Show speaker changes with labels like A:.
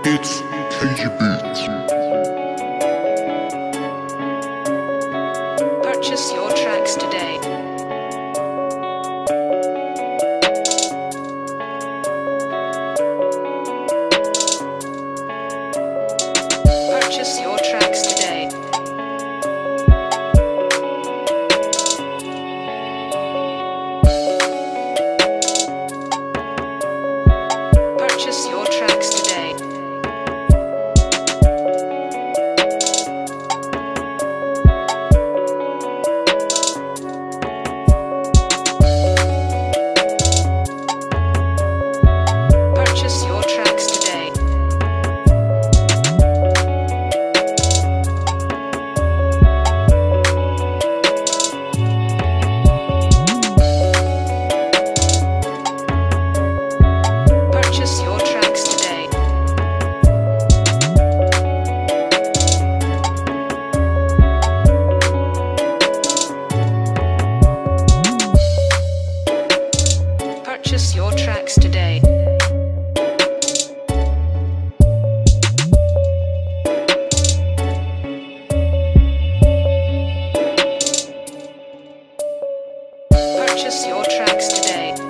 A: It's KG Beats.
B: Purchase your tracks today. Purchase your tracks today. Purchase your tracks today. Purchase your tracks today. Purchase your tracks today. Purchase your tracks today. Purchase your tracks today.